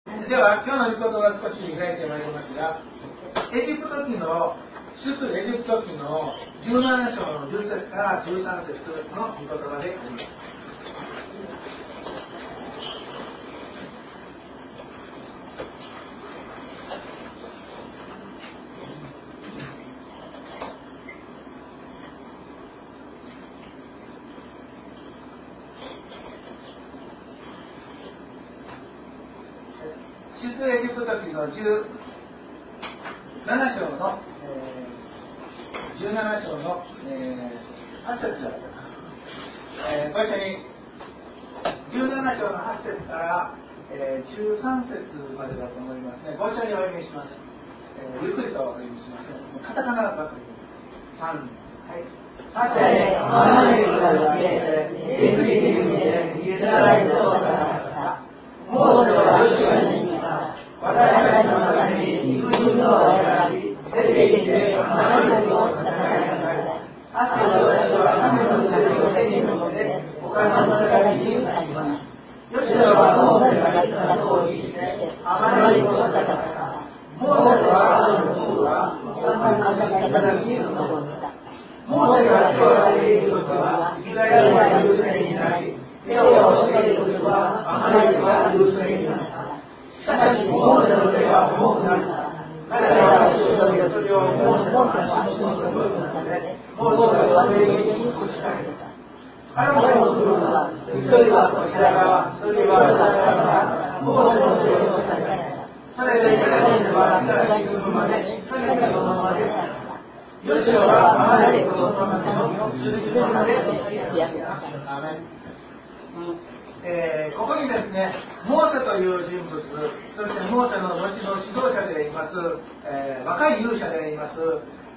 では今日の御言葉を少し開いてまいりますが、エジプト記の出エジプト記の17章の10節から13節の御言葉であります。出エジプト記の17章の、17章の、8節だった。ご一緒に17章の8節から、13節までだと思いますね。ご一緒にお読みします。ゆっくりとお読みします。カタカナばかり。3、はい。さて、アマレクが消えて、エブリ人でイスラエルを戦った。モーセはヨシュアに言った。私たちの中に肉人を選び、出てきてアマレクを戦いなさい。あと私は神の手を手に持って他の戦いに向かいます。ヨシュアはモーセが言った通りにしてアマレクを戦った。モーセはアロンの方は他の戦いに臨んだ。モーセが手を挙げているときはイスラエルは許せになり、手を下げるときはアマレクは許せになった。しかし、モーセの手が重くなった。彼らは主とそれをモーセの足元の部分で、モーセは上に腰掛けた。アロンの部分は、一人はこちら側、一人は裏側から、モーセの手を下げた。それでイスラエルは東にまで、下げたままであった。ヨシュアはアマレクをその手の十字架まで突き上げた。ここにですね、モーセという人物、そしてモーセの後の指導者であります、若い勇者であります、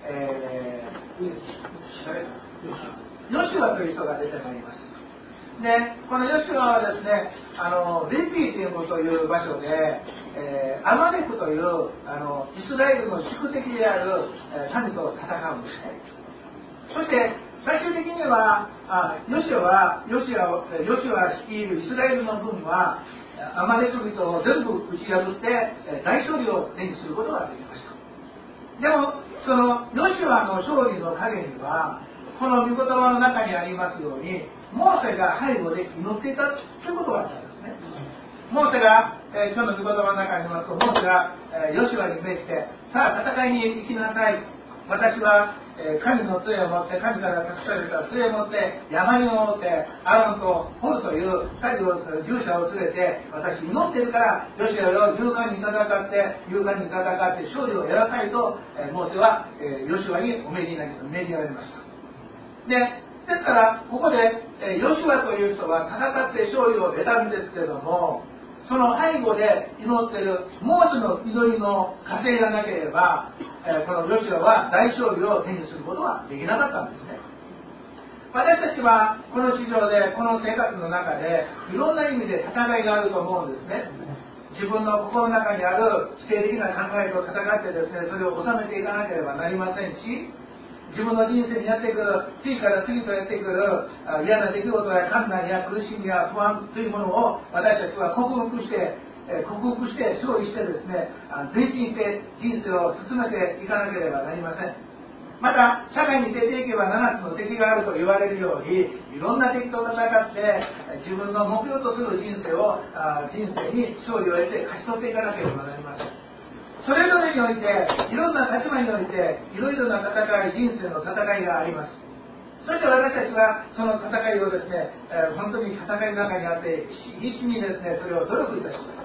ヨシュアという人が出てまいります。で、このヨシュアはですね、レピーティムという場所で、アマレクというイスラエルの宿敵である民と戦うんですね。そして最終的にはヨシュア率いるイスラエルの軍はアマレク人を全部打ち破って大勝利を手にすることができました。でもそのヨシュアの勝利の陰にはこの御言葉の中にありますようにモーセが背後で祈っていたということがあったんですね。モーセが、今日の御言葉の中にありますとモーセが、ヨシュアに命じてさあ戦いに行きなさい。私は、神の杖を持って神から託された杖を持って山に登ってアロンとホルという2人を従者を連れて私祈っているからヨシュアを勇敢に戦って勝利を得なさいと、モーセは、ヨシュアにお命じられました。ですからここで、ヨシュアという人は戦って勝利を得たんですけれどもその背後で祈っているモーセの祈りの加勢がなければこのヨシュアは大勝利を手にすることはできなかったんですね。私たちはこの地上でこの生活の中でいろんな意味で戦いがあると思うんですね。自分の心の中にある否定的な考えと戦ってですねそれを収めていかなければなりませんし自分の人生にやってくる次から次とやってくる嫌な出来事や困難や苦しみや不安というものを私たちは克服して勝利してですね前進して人生を進めていかなければなりません。また社会に出ていけば7つの敵があると言われるようにいろんな敵と戦って自分の目標とする人生に勝利を得て勝ち取っていかなければなりません。それぞれにおいていろんな立場においていろいろな戦い人生の戦いがあります。そして私たちはその戦いをですね、本当に戦いの中にあって必死にですねそれを努力いたします。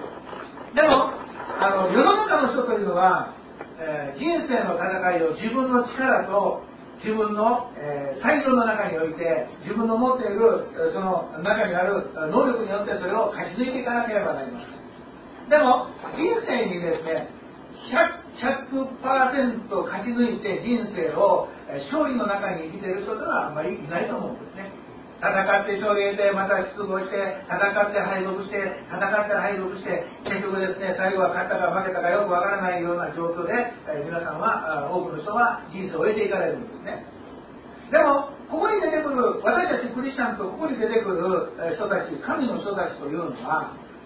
でも世の中の人というのは、人生の戦いを自分の力と自分の、才能の中において自分の持っているその中にある能力によってそれを勝ち抜いていかなければなりません。でも人生にですね100% 勝ち抜いて人生を勝利の中に生きている人というのはあんまりいないと思うんですね。戦って勝利を得てまた失望して戦って敗北して結局ですね最後は勝ったか負けたかよくわからないような状況で、皆さんは多くの人は人生を終えていかれるんですね。でもここに出てくる私たちクリスチャンとここに出てくる人たち神の人たちというのは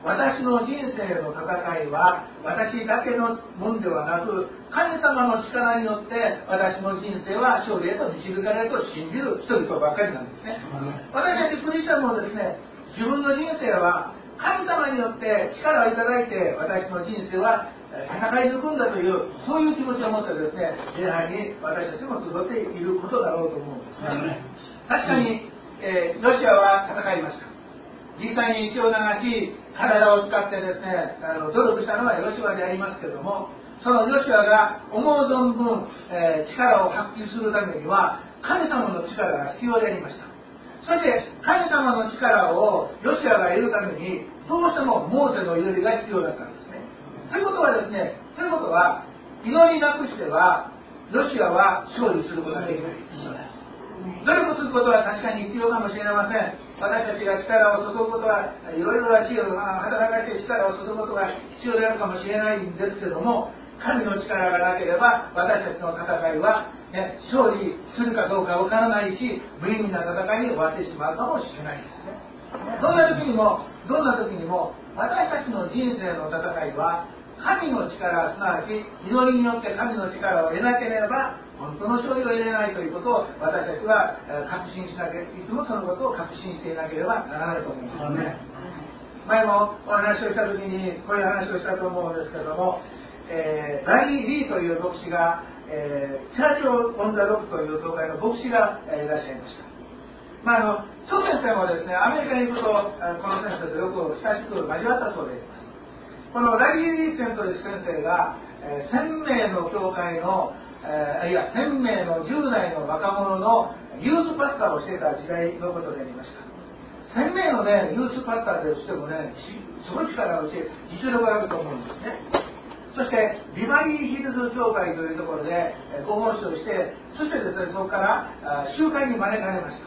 私の人生の戦いは私だけのもんではなく、神様の力によって私の人生は勝利へと導かれると信じる人々ばかりなんですね。私たちクリスチャンもですね、自分の人生は神様によって力をいただいて私の人生は戦い抜くんだという、そういう気持ちを持ってですね、礼拝に私たちも集っていることだろうと思うんですね。確かに、ロシアは戦いました。実際に血を流し、体を使ってですね、努力したのはロシアでありますけれども、そのロシアが思う存分、力を発揮するためには神様の力が必要でありました。そして神様の力をロシアが得るためにどうしてもモーセの祈りが必要だったんですね。ということはですね、祈りなくしてはロシアは勝利することができない。努力することは確かに必要かもしれません。私たちが力を注ぐことはいろいろな知恵を働かして力を注ぐことが必要であるかもしれないんですけども、神の力がなければ私たちの戦いは、勝利するかどうかわからないし、無意味な戦いに終わってしまうかもしれないんですね。どんな時にも私たちの人生の戦いは神の力、すなわち祈りによって神の力を得なければ本当の勝利を得れないということを私たちは確信しなければ、いつもそのことを確信していなければならないと思いますね。前もお話をした時にこういう話をしたと思うんですけれども、ラリー・リーという牧師が、チャーチオン・ザ・ロックという教会の牧師がいらっしゃいました。張先生もですね、アメリカに行くとこの先生とよく親しく交わったそうであります。このラリー・リー先という先生が、1000名の教会の、1000名の10代の若者のユースパスターをしていた時代のことでありました。1000名のね、ユースパスターでしてもね、すごい力があるし、実力があると思うんですね。そしてビバリーヒルズ教会というところでご奉仕をして、そしてですね、そこから集会に招かれました、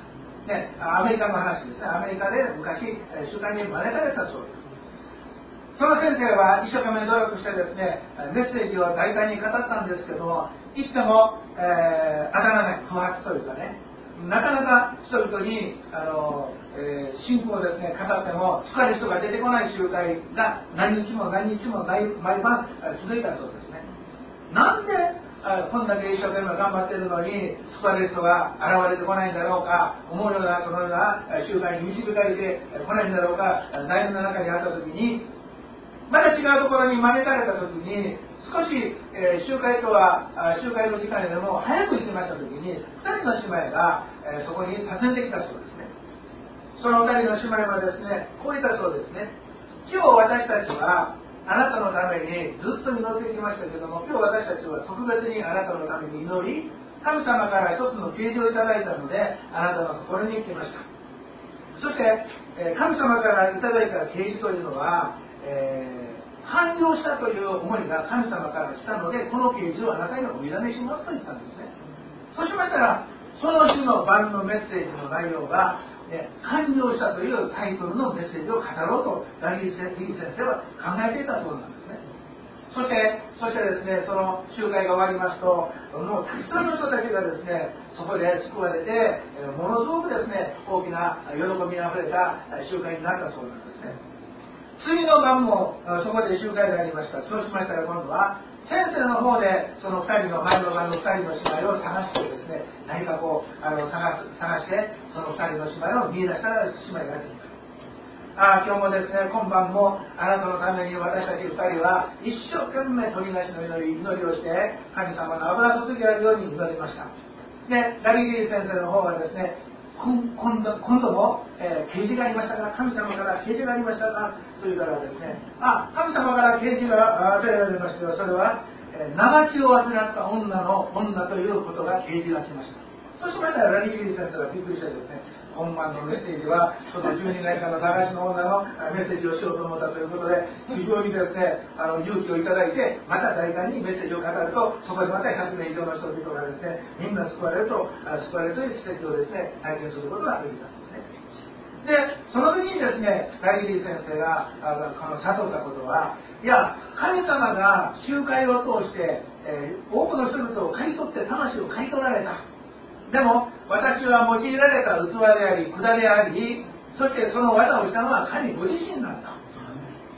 ね、アメリカの話ですね。アメリカで昔集会に招かれたそうです。その先生は一生懸命努力してですね、メッセージを大胆に語ったんですけども、いつでも、当たらない、不発というかね、なかなか人々に信仰をですね語っても疲れる人が出てこない集会が何日も毎晩続いたそうですね。なんでこんだけ一生懸命頑張っているのに救われる人が現れてこないんだろうか、思うようなそのような集会に導かれてこないんだろうか、悩みの中にあった時に、また違うところに招かれた時に少し、集会の時間よりも早く行きました時に2人の姉妹が、そこに訪ねてきたそうですね。その2人の姉妹はですね、こう言ったそうですね。今日私たちはあなたのためにずっと祈ってきましたけども、今日私たちは特別にあなたのために祈り、神様から一つの啓示をいただいたのであなたのところに来ました。そして、神様からいただいた啓示というのは、繁盛したという思いが神様から来たので、この啓示をあなたにお委ねしますと言ったんですね。そうしましたら、その日の晩のメッセージの内容が、繁盛したというタイトルのメッセージを語ろうとラリー先生は考えていたそうなんですね。そしてですね、その集会が終わりますと、もうたくさんの人たちがですね、そこで救われて、ものすごくですね、大きな喜びにあふれた集会になったそうなんですね。次の晩もそこで集会がありました。そうしましたら今度は先生の方でその2人の前の晩の2人の姉妹を探してですね、何かこう探してその2人の姉妹を見出したら姉妹が出てきた。今日もですね、今晩もあなたのために私たち2人は一生懸命鳥なしの祈りをして神様の油注ぎがあるように祈りました。で、ラリー・リー先生の方はですね、今度も、啓示がありましたか、神様から啓示がありましたかというからですね、神様から啓示が与えられましたよ。それは、長血を患った女ということが啓示が来ました。そうしましたらラリー・リー先生がびっくりしてですね、今晩のメッセージはその12年間の長血の女のメッセージをしようと思ったということで、非常にですね勇気をいただいて、また大胆にメッセージを語ると、そこでまた100名以上の人々がですね、みんな救われるという奇跡をですね体験することができたんですね。で、その時にですね、ラリー・リー先生が誘ったことは、いや、神様が集会を通して、多くの人々を刈り取って魂を刈り取られた。でも私は用いられた器であり管であり、そしてその技をしたのは神ご自身なんだ。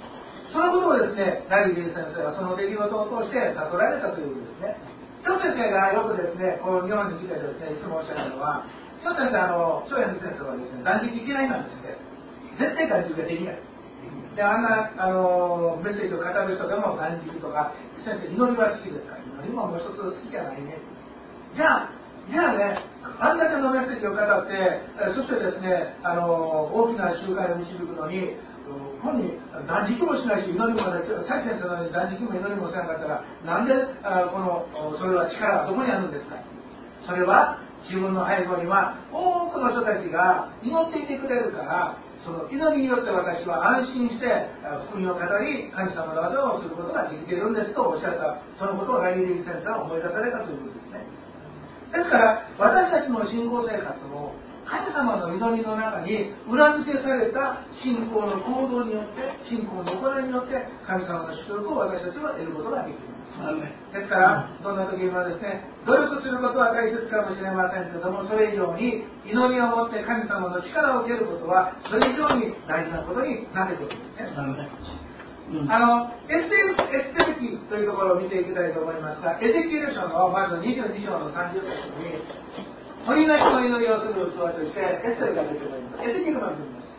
そのことをですね、ラリー・リー先生はその出来事を通して悟られたということですね。張先生がよくですね、この日本に来てですね、いつもおっしゃるのは、張先生、張先生はですね、断食嫌いなんですって。絶対断食ができない。で、あんなメッセージを語る人でも断食とか、先生、祈りは好きですか？祈りももう一つ好きじゃないね。じゃあね、あんだけのメッセージを語って、そしてですね、大きな集会を導くのに、本に断食もしないし、祈りもない、蔡先生のように断食も祈りもしなかったら、なんでそれは力はどこにあるんですか？それは自分の背後には多くの人たちが祈っていてくれるから、その祈りによって私は安心して福音を語り、神様の技をすることができているんですとおっしゃった、そのことをラリー・リー先生は思い出されたということですね。ですから私たちの信仰生活も神様の祈りの中に裏付けされた信仰の行動によって、信仰の行いによって神様の祝福を私たちは得ることができる。ですからどんな時にもですね、努力することは大切かもしれませんけれども、それ以上に祈りを持って神様の力を受けることはそれ以上に大事なことになってくるんですね。エステル記というところを見ていきたいと思いますが、エゼキエル書のまず22章の30節に鳥なしの祈りをする器としてエステルが出ております。エゼキエルが出ています。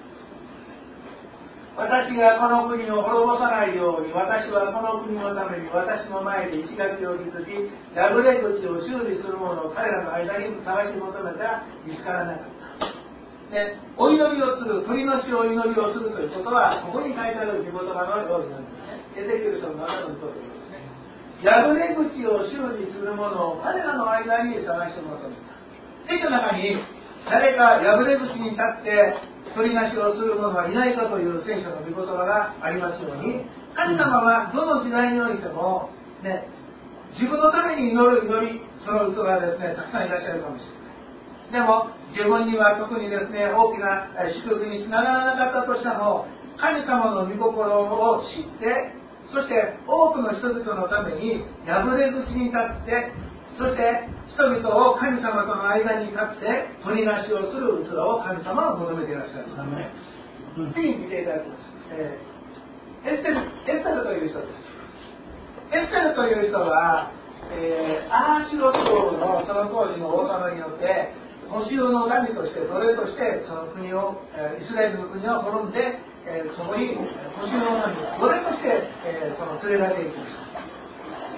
私がこの国を滅ぼさないように、私はこの国のために私の前で石垣を築き、破れ口を修理する者を彼らの間に探し求めたら見つからなかった。で、お祈りをする、鳥の死を祈りをするということは、ここに書いてある御言葉のようになんですね。エゼキエル書の7のとおりですね。破れ口を修理する者を彼らの間に探し求めた。聖書の中に誰か破れ口に立って取りなしをする者はいないかという聖書の御言葉がありますように、神様はどの時代においても、ね、自分のために祈る祈り、その器がですね、たくさんいらっしゃるかもしれない。でも自分には特にですね、大きな祝福につながらなかったとしても、神様の御心を知って、そして多くの人々のために破れ口に立って、そして人々を神様との間に立って取りなしをする器を神様は求めていらっしゃる。次に見ていただきます。エステルという人です。エステルという人は、アハシロス王のその当時の王様によって補修の民として奴隷としてその国を、イスラエルの国を滅んで、そこに補修の民奴隷として、連れられていきました。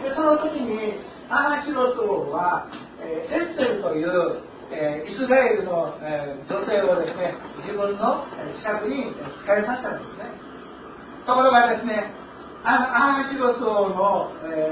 でその時にアハシロス王は、エステルという、イスラエルの、女性をですね、自分の近くに仕えさせたんですね。ところがですね、アハシロス王の、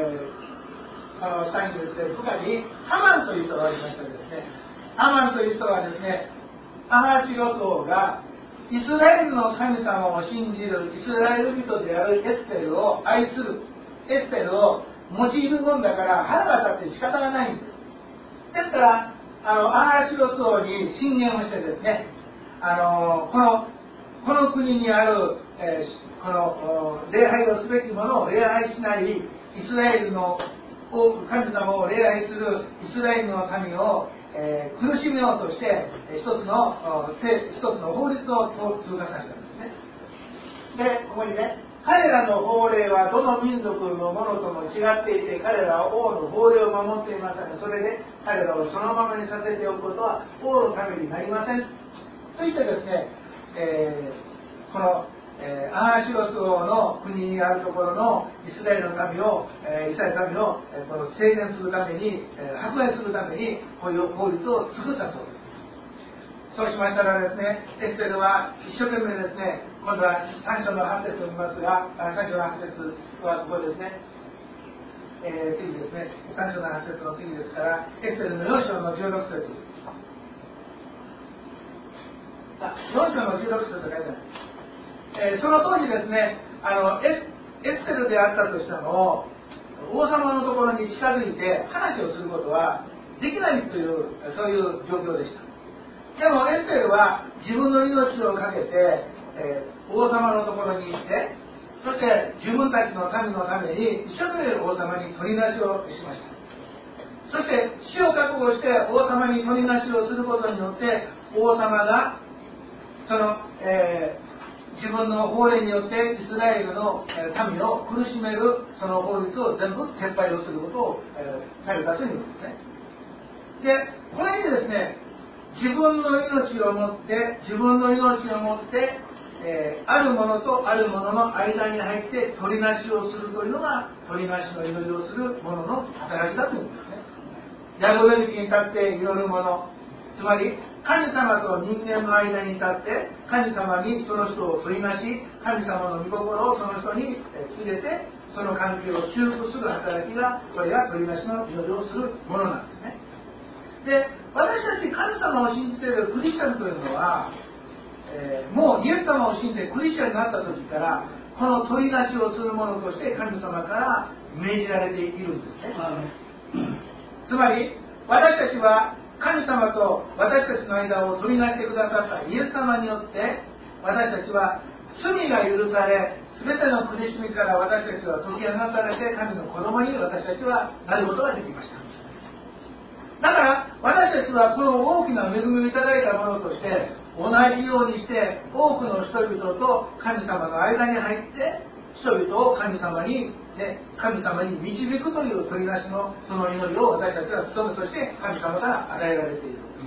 下にですね、部下にハマンという人がおりましてですね、ハマンという人はですね、アハシロス王がイスラエルの神様を信じるイスラエル人であるエステルを愛するエステルを用いるもんだから腹が立って仕方がないんです。ですからアハシロス王に進言をしてですね、この国にある、この礼拝をすべきものを礼拝しないイスラエルの神様を礼拝するイスラエルの民を、苦しめようとして一つの法律を通過させたんですね。でここにね、彼らの法令はどの民族のものとも違っていて、彼らは王の法令を守っていません。それで彼らをそのままにさせておくことは王のためになりませんと言ってですね、このアハシロス王の国にあるところのイスラエルの民を、イスラエルの民をこの制限するために、迫害するためにこういう法律を作ったそうです。そうしましたらですね、エステルは一生懸命ですね、今度は3章の8節を見ますが、3章の8節はここですね、次ですね、3章の8節の次ですから、エステルの4章の16節、4章の16節と書いてあります。その当時ですね、エステルであったとしても、王様のところに近づいて話をすることはできないという、そういう状況でした。でもエステルは自分の命を懸けて、王様のところに行って、そして自分たちの民のために一生懸命王様に取りなしをしました。そして死を覚悟して王様に取りなしをすることによって、王様がその、自自分の法令によってイスラエルの民を苦しめるその法律を全部撤廃をすることをされたというんですね。で、これにですね、自分の命をもって、あるものとあるものの間に入って取りなしをするというのが取りなしの祈りをする者の働きだというんですね。ヤブベルに立って祈る者、つまり神様と人間の間に立って神様にその人を取りなし、神様の御心をその人に告げてその関係を修復する働きが、これが取りなしの祈りをするものなんですね。で、私たち神様を信じているクリスチャンというのは、もうイエス様を信じてクリスチャンになった時からこの取りなしをする者として神様から命じられているんですね。つまり私たちは神様と私たちの間を取りなしてくださったイエス様によって私たちは罪が許され、全ての苦しみから私たちは解き放たれて神の子供に私たちはなることができました。だから私たちはこの大きな恵みをいただいたものとして同じようにして多くの人々と神様の間に入って人々を神様に導くという取りなしのその祈りを私たちは務めとして神様から与えられているんです。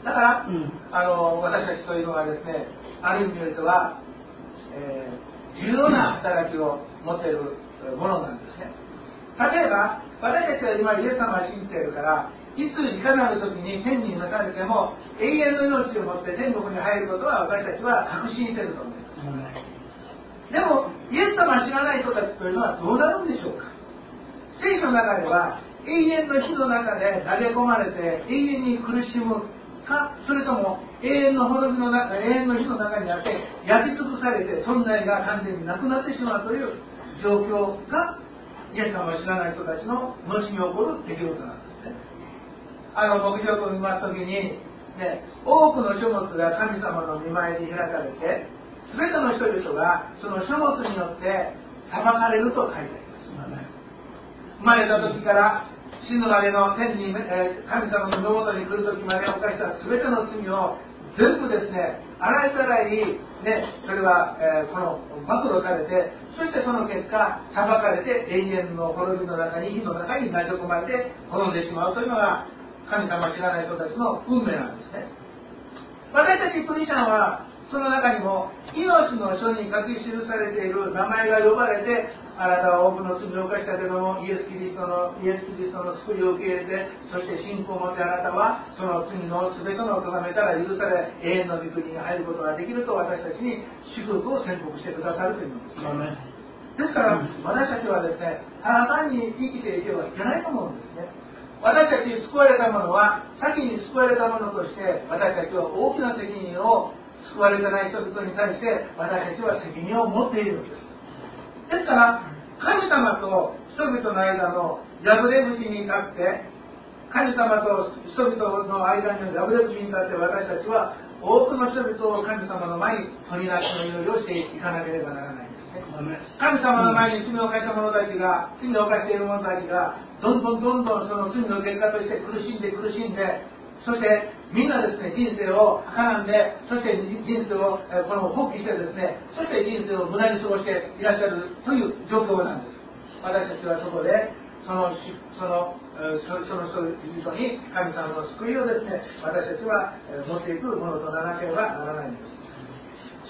だから、私たちというのはですね、ある意味においては、重要な働きを持っているものなんですね。例えば私たちは今イエス様を信じているからいついかなる時に天に召されても永遠の命を持って天国に入ることは私たちは確信していると思います。でもイエス様を知らない人たちというのはどうなるんでしょうか。聖書の中では永遠の火の中で投げ込まれて永遠に苦しむか、それとも永遠の火の中にあって焼き尽くされて存在が完全になくなってしまうという状況がイエス様を知らない人たちの後に起こる出来事なんですね。牧場を見ますときに、多くの書物が神様の御前に開かれて全ての人々がその書物によって裁かれると書いてあります。生まれた時から死ぬまでの天に、神様の身元に来る時まで犯した全ての罪を全部ですね、洗いざらい、それは、この暴露されて、そしてその結果裁かれて永遠の滅びの中に火の中に投げ込まれて滅んでしまうというのが神様を知らない人たちの運命なんですね。私たちクリスチャンはその中にも命の書に書き記されている名前が呼ばれて、あなたは多くの罪を犯したけどもイエス・キリストの救いを受け入れて、そして信仰を持ってあなたはその罪の全ての咎めから許され永遠の御国に入ることができると私たちに祝福を宣告してくださるというのです。ですから私たちはですね、ただ単に生きていけばいけないと思うんですね。私たち救われた者は先に救われた者として私たちは大きな責任を、救われてない人々に対して私たちは責任を持っているんです。ですから神様と人々の間の破れ口に立って、神様と人々の間の破れ口に立って私たちは多くの人々を神様の前に取りなしの祈りをしていかなければならないんですね。神様の前に罪を犯した者たちが、罪を犯している者たちがどんどんその罪の結果として苦しんで、そしてみんなですね、人生をはからんで、そして人生を放棄してですね、そして人生を無駄に過ごしていらっしゃるという状況なんです。私たちはそこでその人々に神様の救いをですね、私たちは持っていくものとならなければならないんです。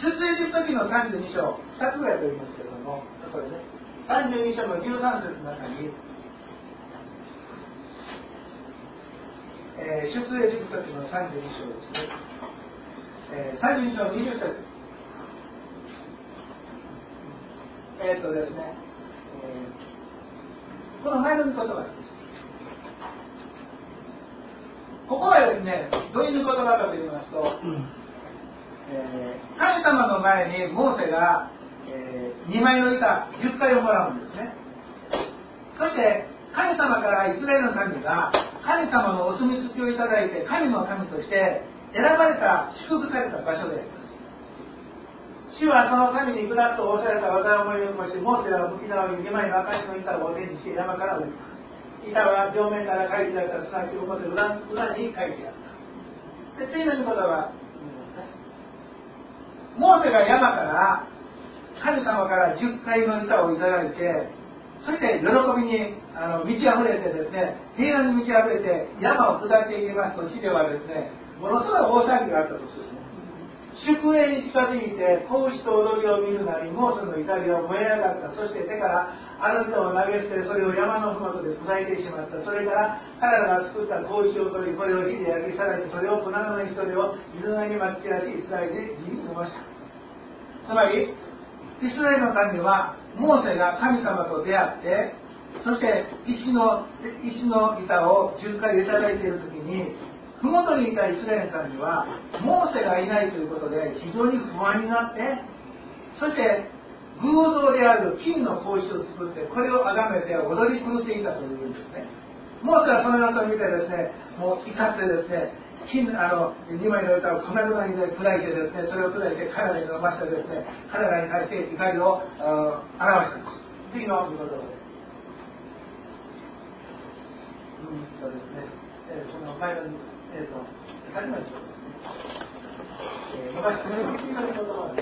出エジプト記の32章、2つぐらいと言いますけれども、これね、32章の13節の中に、出エジプト記の32章ですね、32章の20節ですね、この前の言葉です。ここはですね、どういう言葉かと言いますと、神様の前にモーセが、2枚の板10回をもらうんですね。そして神様からイスラエルの民が神様のお墨付きをいただいて神の神として選ばれた、祝福された場所であります。主はその神に下っと仰せられた技を思い起こし、モーセらを向き直り2枚の証の板を手にして山から降りた。板は両面から書いてあった、すなわち表裏に書いてあった。で、次の言葉はモーセが山から神様から10回の板をいただいて、そして喜びに満ち溢れてですね、平安に満ち溢れて山を下っていきますと、地ではですね、ものすごい大騒ぎがあったとするんです。宿営に近づいて子牛と踊りを見るなり、モーセの怒りは燃え上がった。そして手からあの人を投げ捨て、それを山の麓で砕いてしまった。それから彼らが作った子牛を取り、これを火で焼き、さらにそれを粉々にそれを水がにまき散らし、イスラエルで地に伸ばした。つまりイスラエルの民はモーセが神様と出会って、そして石の板を10回いただいている時に、麓にいたイスラエルの民はモーセがいないということで非常に不安になって、そして偶像である金の格子を作って、これを崇めて踊り狂っていたというんですね。モーセはその様子を見てですね、もう怒ってですね、2枚の板を粉々に砕いてですね、それを砕いて彼らに伸ばしてですね、彼らに対して怒りを表したんです。次の見事ですね、その前の先の字を伸ばして、次の言葉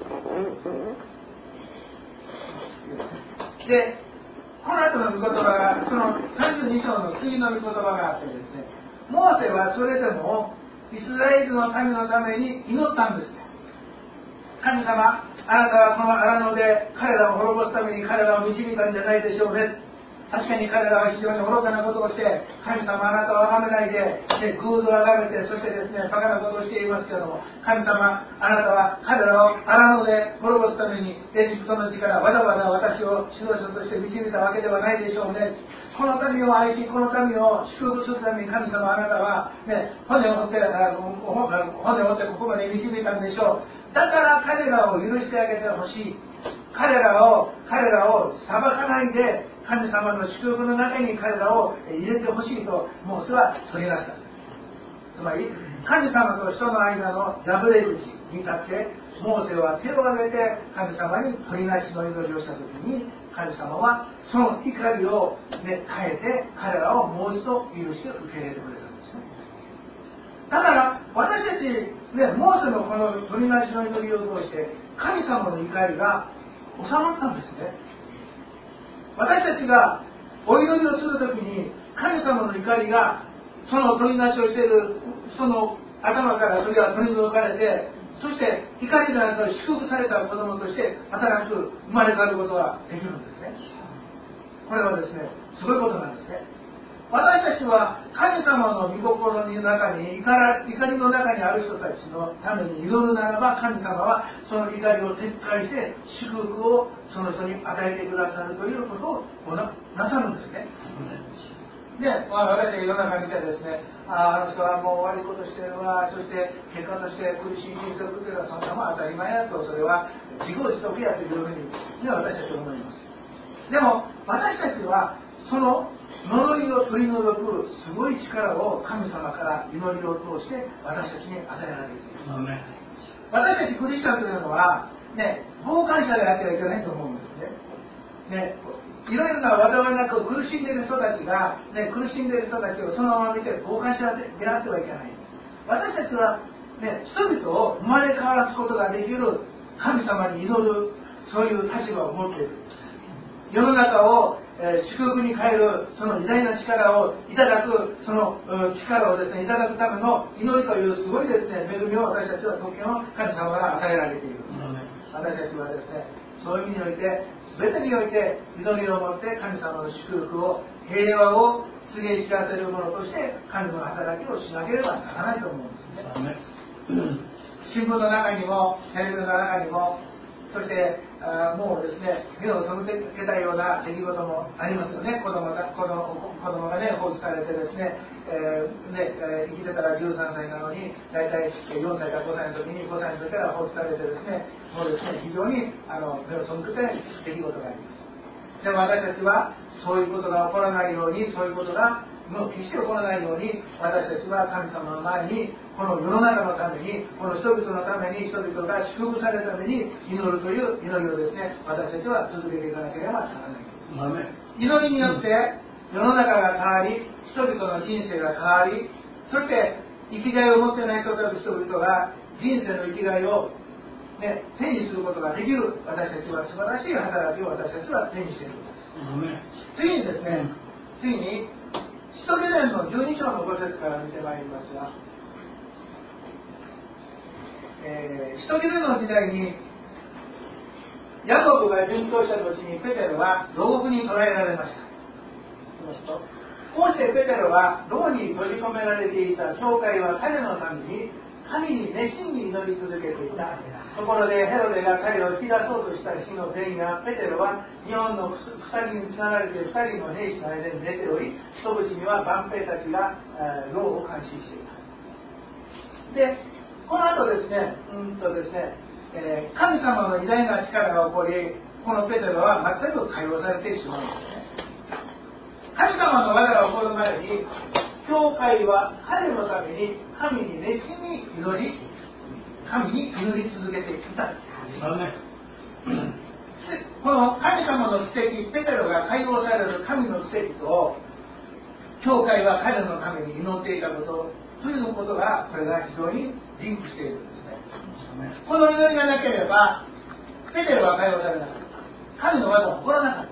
で、この後の御言葉が、その32章の次の御言葉があってですね、モーセはそれでもイスラエルの民のために祈ったんですね。神様、あなたはこの荒野で彼らを滅ぼすために彼らを導いたんじゃないでしょうね。確かに彼らは非常に愚かなことをして、神様あなたを崇めないで、偶像を崇めて、そしてですね、バカなことをしていますけれども、神様あなたは彼らを荒野で滅ぼすためにエジプトの地からわざわざ私を指導者として導いたわけではないでしょうね。この民を愛し、この民を祝福するために神様あなたは、骨を折ってここまで導いたんでしょう。だから彼らを許してあげてほしい。彼らを裁かないで、神様の祝福の中に彼らを入れてほしいとモーセは取り出した。つまり神様と人の間の破れ口に立って、モーセは手を挙げて神様に取りなしの祈りをしたときに、神様はその怒りを、変えて彼らをもう一度許して受け入れてくれたんですね。だから私たち、モーセのこの取りなしの祈りを通して神様の怒りが収まったんですね。私たちがお祈りをするときに、神様の怒りがその取りなしをしているその頭からそれが取り除かれて、そして怒りの中で祝福された子供として新しく生まれ変わることができるんですね。これはですね、すごいことなんですね。私たちは神様の御心の中に、怒りの中にある人たちのために祈るならば、神様はその怒りを撤回して祝福をその人に与えてくださるということをなさるんですね。で、私が世の中見てですね、あの人はもう悪いことしてるわ、そして結果として苦しい人生を送っているのはそんなもん当たり前やと、それは自業自得やというふうに、私たちは思います。でも私たちはその呪いを取り除くすごい力を神様から祈りを通して私たちに与えられています。私たちクリスチャンというのは、傍観者であってはいけないと思うんですね。いろいろな災いなく苦しんでいる人たちが、苦しんでいる人たちをそのまま見て傍観者であってはいけないんです。私たちは、人々を生まれ変わらすことができる神様に祈る、そういう立場を持っている。世の中を、祝福に変えるその偉大な力をいただく、その力をですねいただくための祈りというすごいですね恵みを私たちは特権を神様から与えられている。私たちはですね、そういう意味において全てにおいて祈りを持って神様の祝福を、平和を告げ知らせるものとして神の働きをしなければならないと思うんですね。新聞の中にもテレビの中にも、そしてもうですね、目を背けたような出来事もありますよね。子供がね、放置されてですね、生きてたら13歳なのに、大体4歳から5歳の時に、5歳の時から放置されてですね、もうですね、非常に目を背けた出来事があります。でも私たちは、そういうことが起こらないように、そういうことがもう決して起こらないように、私たちは神様の前に、この世の中のために、この人々のために、人々が祝福されるために祈るという祈りをですね、私たちは続けていかなければならない。祈りによって世の中が変わり、人々の人生が変わり、そして生きがいを持っていない人々が人生の生きがいをね、手にすることができる私たちは素晴らしい働きを私たちは手にしているんです。次にですね、次に使徒行伝の12章の5節から見てまいりますが、使徒行伝の時代にヤコブが殉教した後にペテロは牢獄に捕らえられました。こうしてペテロは牢に閉じ込められていた教会は彼のために神に熱心に祈り続けていた。ところでヘロデが彼を引き出そうとした日の前夜、ペテロは日本の鎖につながれて2人の兵士の間に出ており、一口には万兵たちが牢を監視していた。で、この後ですね、神様の偉大な力が起こり、このペテロは全く解放されてしまうんですね。神様の技が起こる前に、教会は彼のために神に熱心に祈り、神に祈り続けていた。この神様の奇跡、ペテロが解放される神の奇跡と、教会は彼のために祈っていたことということが、これが非常にリンクしているんですね。この祈りがなければ、ペテロは解放されなかった。神の技は起こらなかった。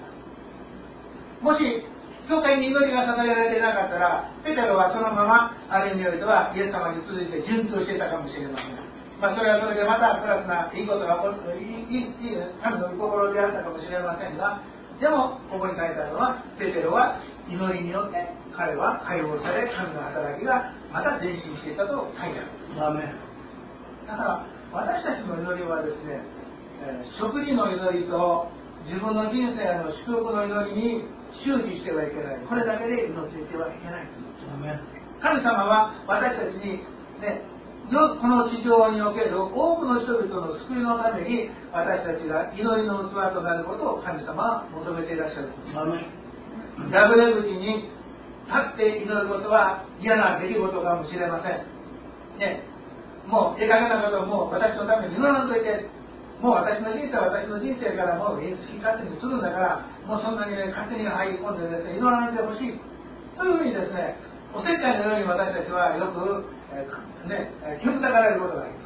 もし教会に祈りが捧げられていなかったら、ペテロはそのままある意味においてはイエス様に続いて殉教していたかもしれません。それはそれでまたプラスないいことが起こる、神の御心であったかもしれませんが、でもここに書いてあるのは、ペテロは祈りによって彼は解放され、神の働きがまた前進していたと書いてある。だから私たちの祈りはですね、食事の祈りと自分の人生の祝福の祈りに周期してはいけない。これだけで祈っていてはいけない。神様は私たちに、ね、この地上における多くの人々の救いのために私たちが祈りの器となることを神様は求めていらっしゃる。ラブレ口に立って祈ることは嫌な出来事かもしれません。ね、もうええ加減なことをもう私のために祈らんといて、もう私の人生は私の人生からもう好き勝手にするんだから、もうそんなに、ね、勝手に入り込んでですね、祈らないでほしい。そういうふうにですね、おせっかいのように私たちはよく、煙たがられることがあります。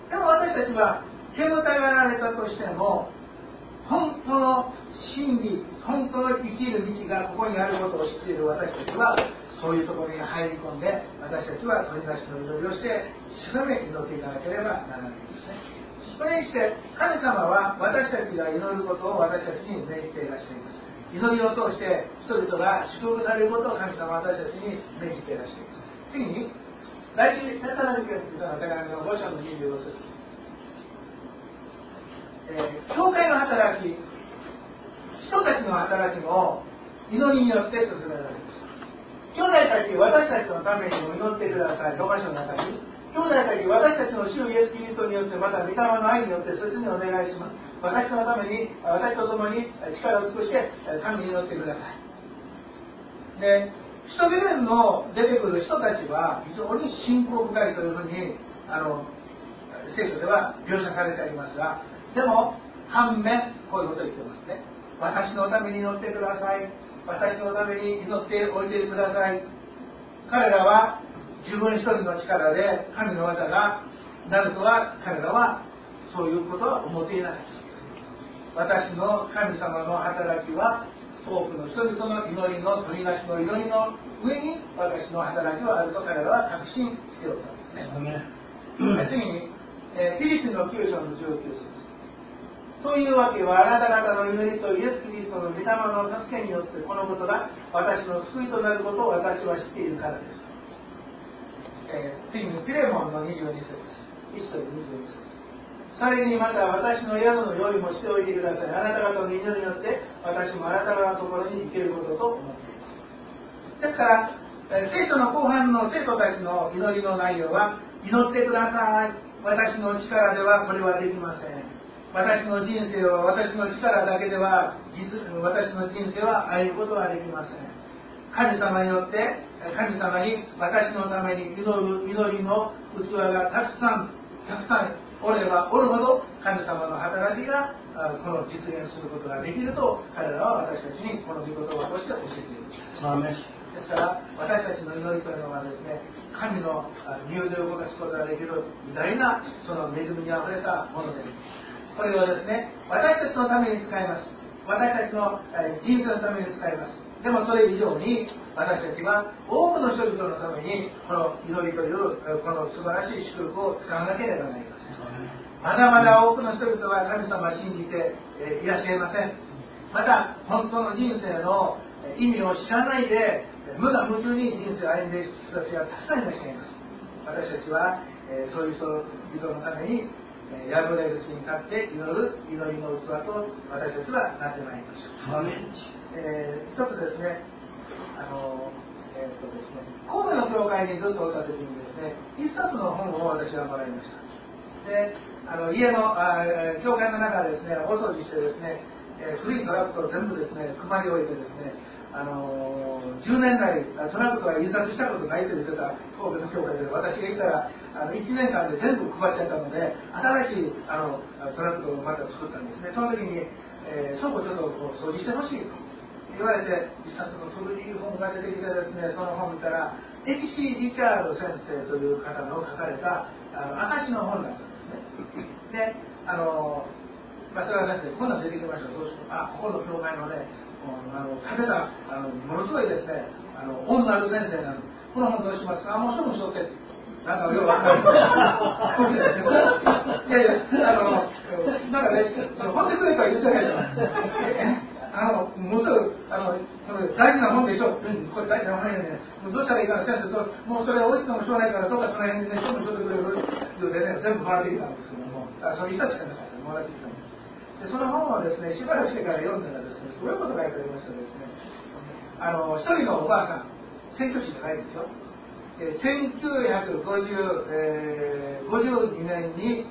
でも私たちは煙たがられたとしても、本当の真理、本当の生きる道がここにあることを知っている私たちは、そういうところに入り込んで、私たちは取り出しの祈りをして、しばめ祈っていかなければならないんですね。それにして神様は私たちが祈ることを私たちに命じていらっしゃいます。祈りを通して人々が祝福されることを神様は私たちに命じていらっしゃいます。次に第一テサロニケ人の手紙の5章の25節、教会の働き、人たちの働きも祈りによって進められます。兄弟たち、私たちのためにも祈ってください。ローマ書の中に、兄弟たち、私たちの主イエス・キリストによって、また御霊の愛によって切にお願いします。私のために、私と共に力を尽くして神に祈ってください。で、使徒行伝の出てくる人たちは非常に信仰深いというふうに聖書では描写されてありますが、でも反面こういうことを言ってますね。私のために祈ってください。私のために祈っておいてください。彼らは自分一人の力で神の技がなるとは彼らはそういうことは思っていない。私の神様の働きは多くの人々の祈りの取りなしの祈りの上に私の働きはあると彼らは確信しておったんですね。次にフィリピンの9章の19節。そういうわけはあなた方の祈りとイエス・キリストの御霊の助けによってこのことが私の救いとなることを私は知っているからです。次にピレモンの22節です。1章22節。それにまた私の宿の用意もしておいてください。あなた方の祈りによって私もあなた方のところに行けることと思っています。ですから聖書の後半の生徒たちの祈りの内容は、祈ってください。私の力ではこれはできません。私の人生は私の力だけでは私の人生は歩むことはできません。神様によって神様に私のために祈る祈りの器がたくさんおればおるほど神様の働きがこの実現することができると彼らは私たちにこの御言葉として教えている。ですから私たちの祈りというのはですね、 神の身腕を動かすことができる偉大なその恵みにあふれたものです。これをですね、私たちのために使います。私たちの人生のために使います。でもそれ以上に私たちは多くの人々のためにこの祈りというこの素晴らしい祝福を使わなければなりません。まだまだ多くの人々は神様を信じていらっしゃいません。また本当の人生の意味を知らないで無我夢中に人生を歩んでいる人たちがたくさんいらっしゃいます。私たちはそういう人々のためにヤブレルシに立って祈る祈りの器と私たちはなってまいりましょう。一つですね、神戸の教会にずっとおった時にですね、一冊の本を私はもらいました。で、家の教会の中でですね、大掃除してですね、古いトラクトを全部ですね、配り置いてですね、10年来トラクトは印刷したことないと言ってた神戸の教会で、私がいたら1年間で全部配っちゃったので、新しいトラクトをまた作ったんですね。その時に、そこちょっと掃除してほしいと言われて、一冊の古い本が出てきてですね、その本を見たらエキシー・リチャード先生という方の書かれた証の本だったんですね。で、松原先生、こんなん出てきました。どうしよう。ここの教会のね、建てたものすごいですね、恩のある先生なの。この本どうしますか。もう処分しとって。なんかよくわかる。いやいや、なんかね、本でくれとは言ってないじゃない。もうすぐこれ大事な本でしょ。これ大事な本やね。どうしたらいいか先生と、もうそれ置いてもしょうがないから、どうかその辺でね、処分しとってくれる言うてね、全部回ってきたんですけども、それ一冊しかなかった。もらってきたんです。で、その本をですね、しばらくしてから読んだらですね、すごいことが書いてありましたですね。一人のおばあさん、選挙師じゃないんですよ。1952年に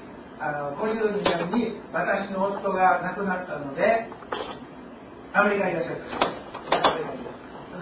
私の夫が亡くなったので、アメリカにいらっしゃった。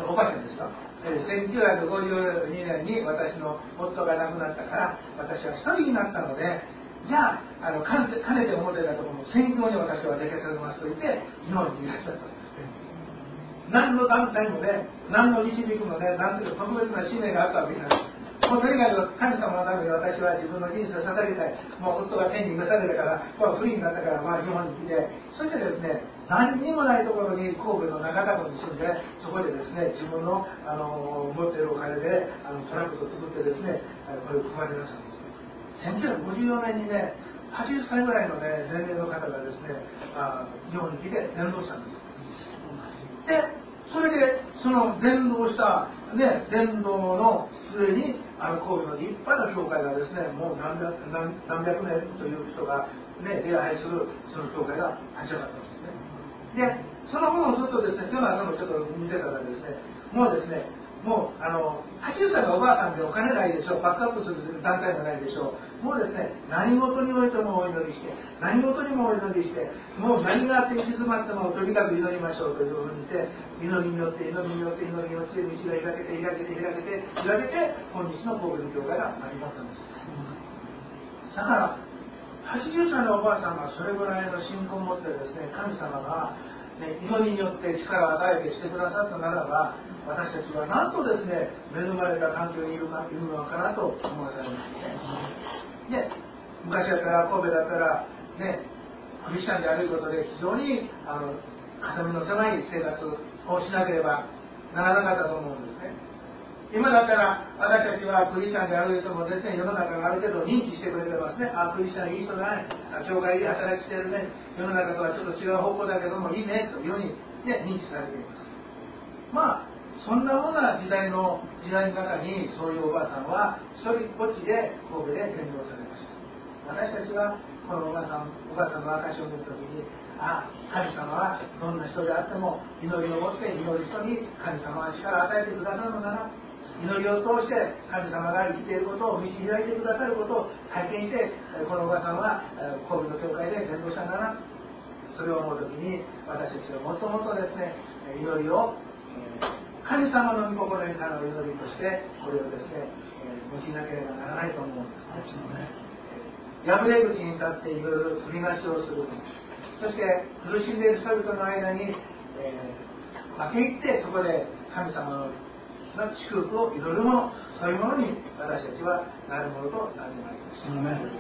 おばあちゃんですよ。1952年に私の夫が亡くなったから、私は一人になったので、じゃあ、かねて思ってたところも宣教に私は出かけさせますと言って、日本にいらっしゃったんです。何の団体もね、何の導きもね、なんていう特別な使命があったわけじゃない。もうとにかく神様のために私は自分の人生を捧げたい。もう夫が天に召されたから、フリーになったから、日本に来て、そしてですね、何にもないところに神戸の中田区に住んで、そこでですね、自分の、持っているお金でトラックを作ってですね、これを配りなさるんですね。1954年にね、80歳ぐらいのね、年齢の方がですね、日本に来て伝道したんです。で、それでその伝道した、ね、伝道の末に神戸の立派な教会がですね、もう何百年という人が、ね、礼拝するその教会が立ち上がったんですね。で、その本をずっとですね、今日の朝もちょっと見てたらですね、もうですね、もう80歳のおばあさんでお金ないでしょう、バックアップする団体もないでしょう、もうですね、何事においてもお祈りして、何事にもお祈りして、もう何があって行き詰まってもとにかく祈りましょうというふうにして、祈りによって、祈りによって、祈りによって、道が開けて、開けて、開けて、開けて、今日の神戸の教会が成り立ったんです。だから、80歳のおばあさんがそれぐらいの信仰を持ってですね、神様が、ね、祈りによって力を与えてしてくださったならば、私たちはなんとですね、恵まれた環境にいるのかなと思わされますね。で、昔だったら、神戸だったら、ね、クリスチャンであることで非常に肩身の狭い生活をしなければならなかったと思うんですね。今だったら私たちはクリスチャンである人もですね、世の中がある程度認知してくれてますね。クリスチャンいい人だね、教会で働きしてるね、世の中とはちょっと違う方向だけどもいいねというように、ね、認知されています。そんなような時代の中にそういうおばあさんは一人ぼっちで神戸で伝道されました。私たちはこのおばあさんの証を見るときに、神様はどんな人であっても祈りを持って祈る人に神様は力を与えてくださるのなら、祈りを通して神様が生きていることを道開いてくださることを体験して、このおばあさんは神戸の教会で伝道したなら、それを思うときに私たちはもっともっとですね、祈りを神様の御心にかなう祈りとしてこれをですね、用いなければならないと思うんですね。破れ口に立っていろいろ振り出しをする、そして苦しんでいる人々の間に、分け入ってそこで神様のの祝福を祈るもの、そういうものに私たちはなるものとなってまいりました。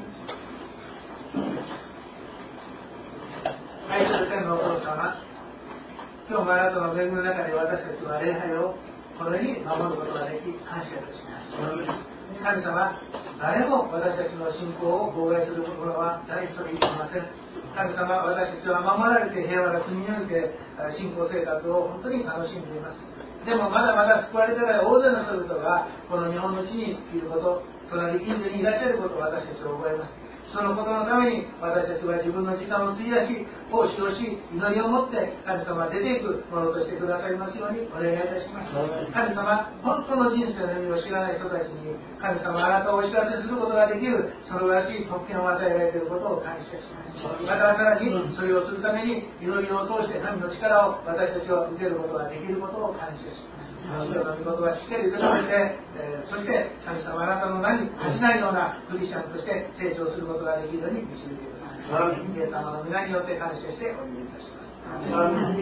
愛する天のお父様、今日もあなたの恵みの中で私たちは礼拝をこのように守ることができ感謝いたします。神様、誰も私たちの信仰を妨害することは誰一人いません。神様、私たちは守られて平和な国において信仰生活を本当に楽しんでいます。でもまだまだ救われてない大勢の人々がこの日本の地にいること、隣近所にいらっしゃることを私たちは覚えます。そのことのために私たちは自分の時間を費やし、奉仕をし、祈りを持って神様出ていくものとしてくださいますようにお願いいたします。神様、本当の人生の意味を知らない人たちに神様、あなたをお知らせすることができるそのらしい特権を与えられていることを感謝します。またさらにそれをするために祈りを通して神の力を私たちは受けることができることを感謝します。今日の御言葉をしっかり受け止めて、そして神様、あなたの名に恥じないようなクリスチャンとして成長することができるように導いてください。イエス様の皆によって感謝してお祈りいたします。